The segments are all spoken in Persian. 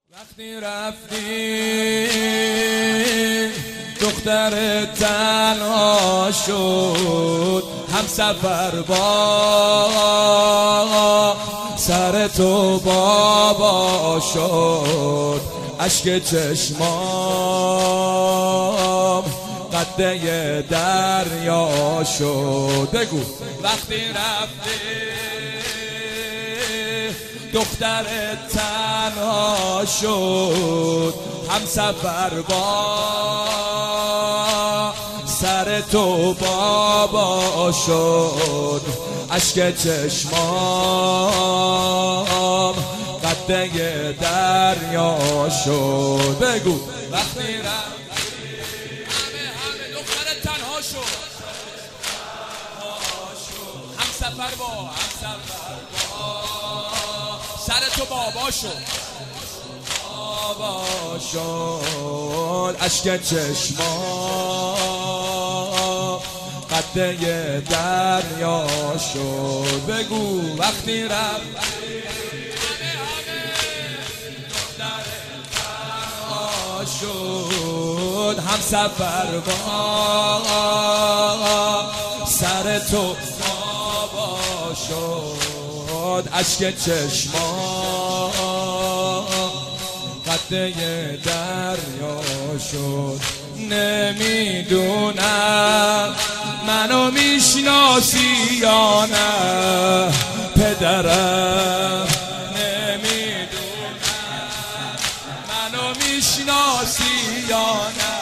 وقتی رفتی دختر تنها شد، همسفر با سر تو بابا شد. اشک چشمام قده دریا شد. بگو وقتی رفتی دختر تنها شد، همسفر با سر تو بابا شد. اشک چشمام قده دریا شد. بگو وقتی رفتی همه دختر تنها شد، همسفر با سر تو بابا شد. اشک چشما قده دریا شد. بگو وقتی رفتی دختر تنها شد، همسفر با سر تو بابا شد. اشک چشما قده دریا شد. نمیدونم منو میشناسی یا نه پدرم، نمیدونم منو میشناسی یا نه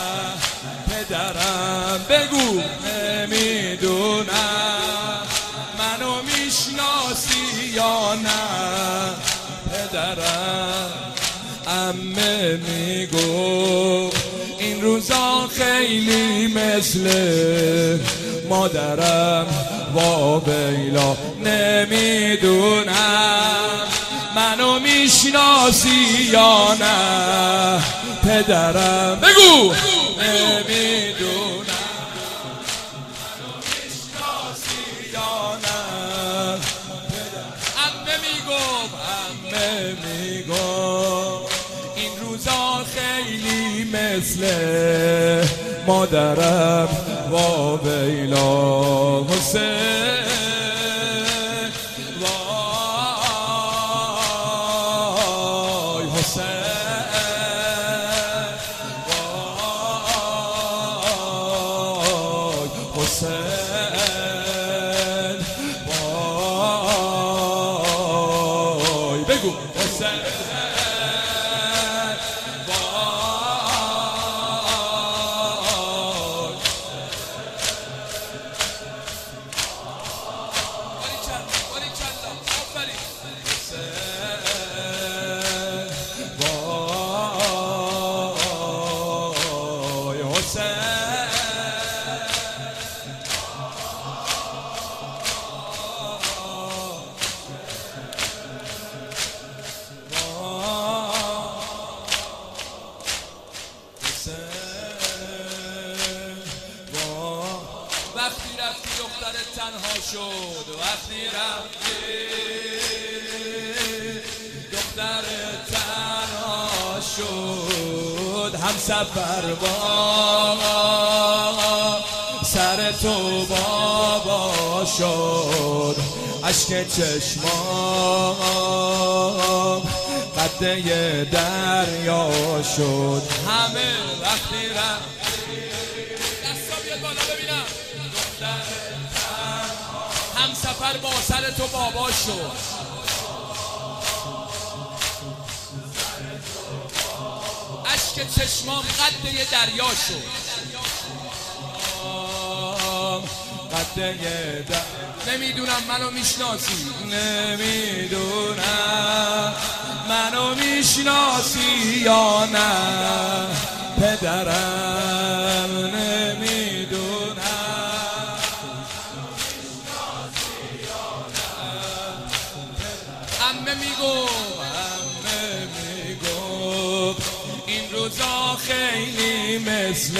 پدرم. بگو نمیدونم منو میشناسی یا نه پدرم. عمه میگو این روزا خیلی مثل مادرم، وا بیلا نمیدونم منو میشناسی یا نه پدرم. بگو نمیدونم منو میشناسی یا نه پدرم. عمه میگو این روزا خیلی مثل مادرم، وا بیلا حسین وای حسین وای حسین وای. بگو حسین وقتی رفتی دختر تنها شد، وقتی رفتی دختر تنها شد، همسفر با سر تو بابا شد. اشک چشمام قده دریا شد. همه وقتی رفتی دستا بیاد بالا ببینم همسفر با سر تو بابا شد. اشک چشمام قده دریا شد. قده نمیدونم منو میشناسی، نمیدونم منو میشناسی یا نه پدرم، نمیدونم عمه میگو این روزا خیلی مثل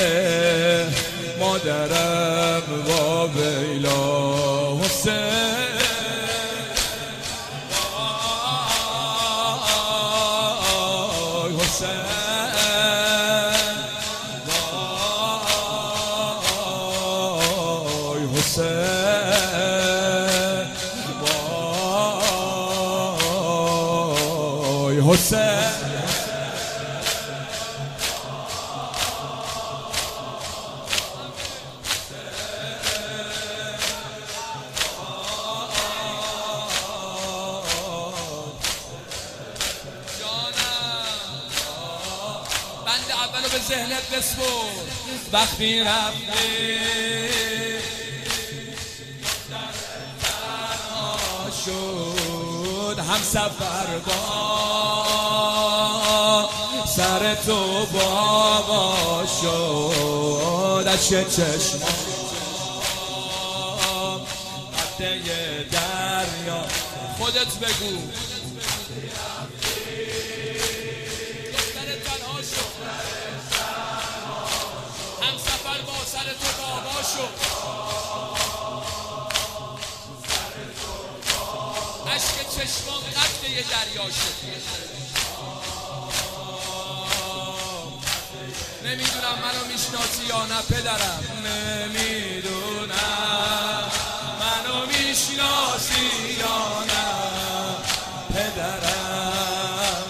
مادرم، وا بیلا حسین حسین وای حسین وای حسین اولو به ذهنت بسپر وقتی رفتی تنها شد هم سفر با سر تو بابا شد از چشمام قطعه دریا خودت بگو هم سفر با سر تو بابا شد عشق چشمان قطع یه دریا شد نمیدونم منو میشناسی یا نه پدرم نمیدونم منو میشناسی یا نه پدرم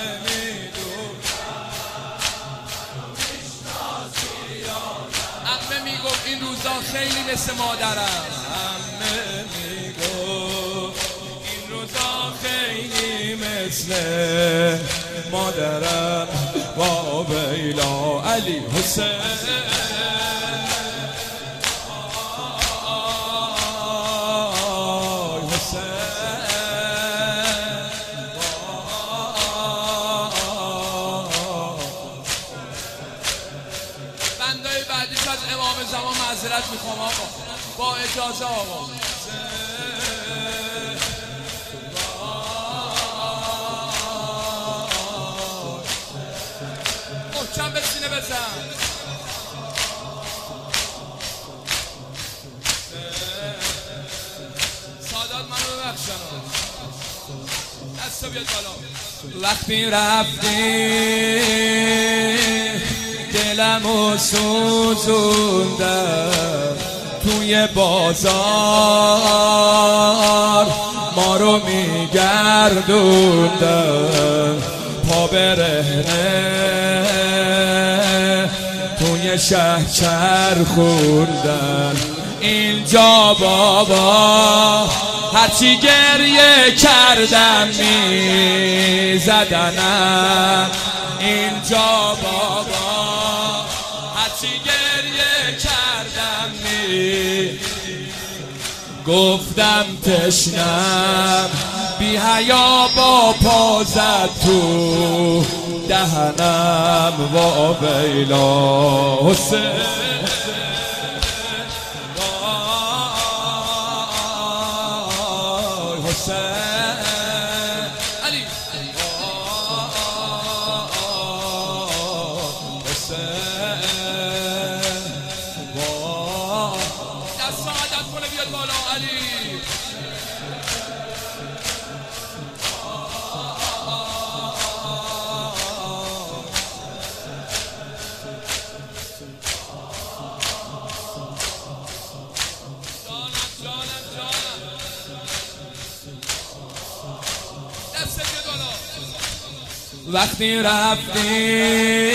عمه میگفت این روزا خیلی مثل مادرم عمه میگفت این روزا خیلی مثل مادرم با بیلا علی حسین بندای بعدیش از امام زمان معذرت میخوام آقا با اجازه آقا محکم به سینه بزن سادات منو ببخشن دستو بیاد بالا وقتی رفتی دلمو سوزوندم توی بازار ما رو میگردوندم پا برهنه توی شهر چرخوندم اینجا بابا هرچی گریه کردم میزدنم اینجا بابا هرچی گریه کردم گفتم تشنم بی حیا با پا زد تو دهنم و بیلا حسین علی دست عادت کنه بیاد بالا علی وقتی رفتی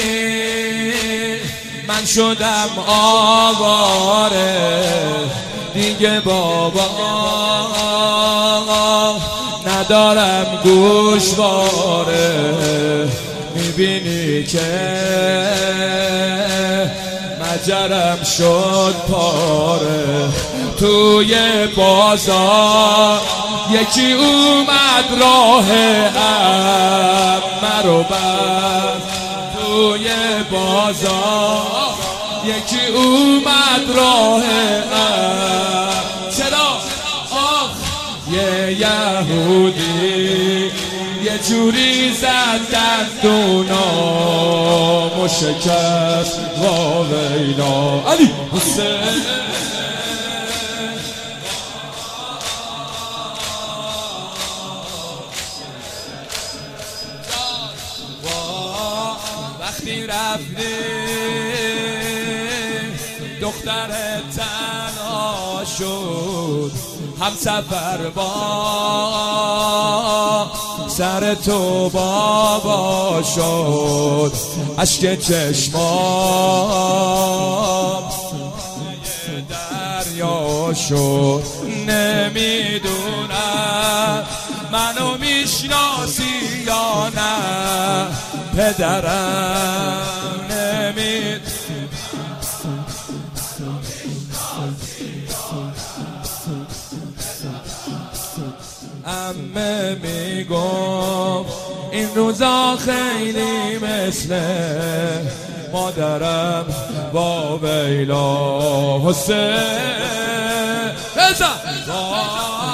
من شدم آواره دیگه بابا ندارم گوشواره میبینی که مجرم شد پاره توی بازار یکی اومد راه عمه رو بست توی بازار یکی اومد راه عمه چرا؟ آخ یه یهودی یه جوری زد دندونامو شکست وا ویلا علی حسین وقتی رفتی دختر تنها شد، هم سفر با سر تو بابا شد. اشک چشمام دریا شد. نمیدونم منو میشناسی یا نه پدرم، عمه میگم این روزا خیلی مثل مادرم با ویلا حسین.